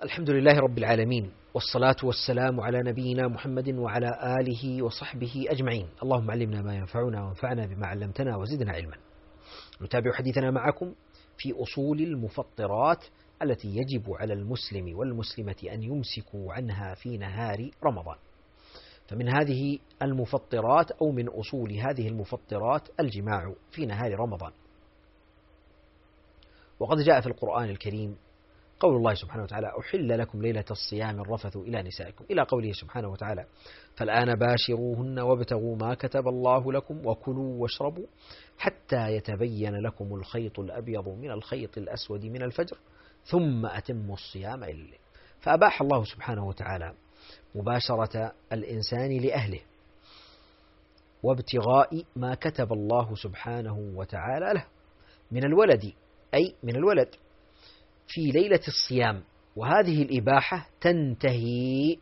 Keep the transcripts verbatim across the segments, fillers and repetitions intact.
الحمد لله رب العالمين، والصلاة والسلام على نبينا محمد وعلى آله وصحبه أجمعين. اللهم علمنا ما ينفعنا وانفعنا بما علمتنا وزدنا علما. نتابع حديثنا معكم في أصول المفطرات التي يجب على المسلم والمسلمة أن يمسكوا عنها في نهار رمضان. فمن هذه المفطرات أو من أصول هذه المفطرات الجماع في نهار رمضان. وقد جاء في القرآن الكريم قول الله سبحانه وتعالى: أحل لكم ليلة الصيام الرفث إلى نسائكم، إلى قوله سبحانه وتعالى: فالآن باشروهن وابتغوا ما كتب الله لكم وكلوا واشربوا حتى يتبين لكم الخيط الأبيض من الخيط الأسود من الفجر ثم أتموا الصيام إلى الليل. فأباح الله سبحانه وتعالى مباشرة الإنسان لأهله وابتغاء ما كتب الله سبحانه وتعالى له من الولد، أي من الولد في ليلة الصيام. وهذه الإباحة تنتهي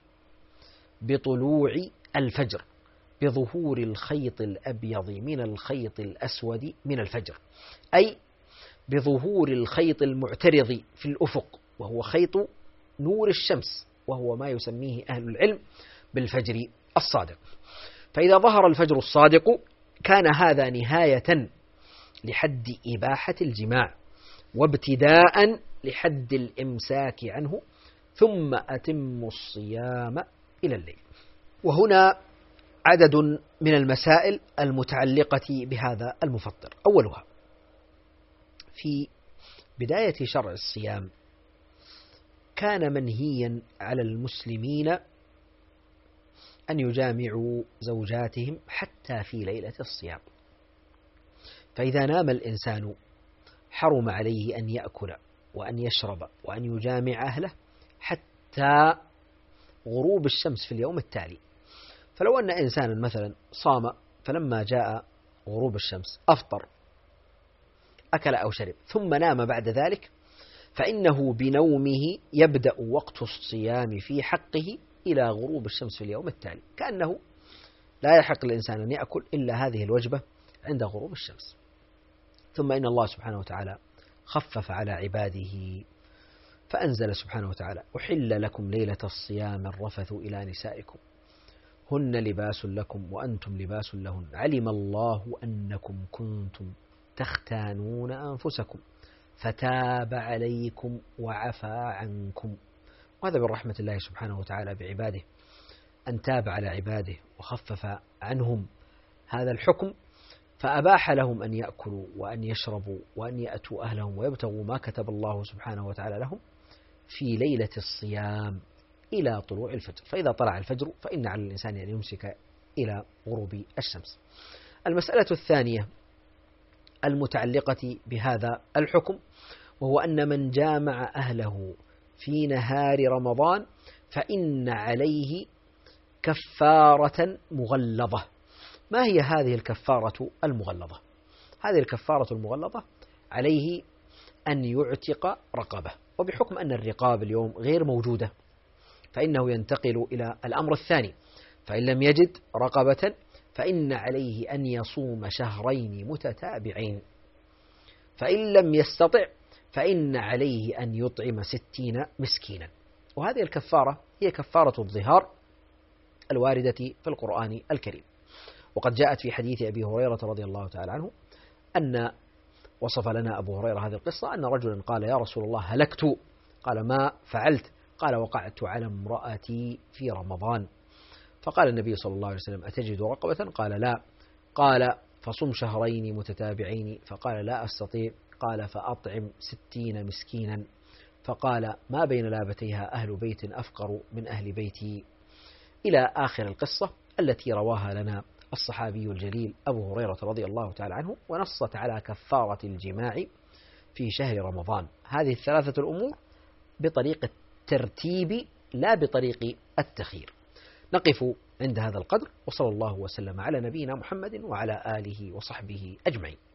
بطلوع الفجر، بظهور الخيط الأبيض من الخيط الأسود من الفجر، أي بظهور الخيط المعترض في الأفق، وهو خيط نور الشمس، وهو ما يسميه أهل العلم بالفجر الصادق. فإذا ظهر الفجر الصادق كان هذا نهاية لحد إباحة الجماع وابتداء لحد الإمساك عنه، ثم أتم الصيام إلى الليل. وهنا عدد من المسائل المتعلقة بهذا المفطر. أولها: في بداية شرع الصيام كان منهيا على المسلمين أن يجامعوا زوجاتهم حتى في ليلة الصيام. فإذا نام الإنسان حرم عليه أن يأكل وأن يشرب وأن يجامع أهله حتى غروب الشمس في اليوم التالي. فلو أن إنسانا مثلا صام فلما جاء غروب الشمس أفطر، أكل أو شرب، ثم نام بعد ذلك، فإنه بنومه يبدأ وقت الصيام في حقه إلى غروب الشمس في اليوم التالي، كأنه لا يحق الإنسان أن يأكل إلا هذه الوجبة عند غروب الشمس. ثم إن الله سبحانه وتعالى خفف على عباده فأنزل سبحانه وتعالى: أحل لكم ليلة الصيام الرفث إلى نسائكم هن لباس لكم وأنتم لباس لهن علم الله أنكم كنتم تختانون أنفسكم فتاب عليكم وعفى عنكم. وهذا من رحمة الله سبحانه وتعالى بعباده أن تاب على عباده وخفف عنهم هذا الحكم، فأباح لهم أن يأكلوا وأن يشربوا وأن يأتوا أهلهم ويبتغوا ما كتب الله سبحانه وتعالى لهم في ليلة الصيام إلى طلوع الفجر. فإذا طلع الفجر فإن على الإنسان أن يمسك إلى غروب الشمس. المسألة الثانية المتعلقة بهذا الحكم، وهو أن من جامع أهله في نهار رمضان فإن عليه كفارة مغلظة. ما هي هذه الكفارة المغلظة؟ هذه الكفارة المغلظة عليه أن يعتق رقبة، وبحكم أن الرقاب اليوم غير موجودة فإنه ينتقل إلى الأمر الثاني، فإن لم يجد رقبة فإن عليه أن يصوم شهرين متتابعين، فإن لم يستطع فإن عليه أن يطعم ستين مسكينا. وهذه الكفارة هي كفارة الظهار الواردة في القرآن الكريم. وقد جاءت في حديث أبي هريرة رضي الله تعالى عنه أن وصف لنا أبو هريرة هذه القصة أن رجلا قال: يا رسول الله هلكت. قال: ما فعلت؟ قال: وقعت على امرأتي في رمضان. فقال النبي صلى الله عليه وسلم: أتجد رقبة؟ قال: لا. قال: فصم شهرين متتابعين. فقال: لا أستطيع. قال: فأطعم ستين مسكينا. فقال: ما بين لابتيها أهل بيت أفقر من أهل بيتي، إلى آخر القصة التي رواها لنا الصحابي الجليل أبو هريرة رضي الله تعالى عنه، ونصت على كفارة الجماع في شهر رمضان. هذه الثلاثة الأمور بطريق الترتيب لا بطريق التخيير. نقف عند هذا القدر، وصلى الله وسلم على نبينا محمد وعلى آله وصحبه أجمعين.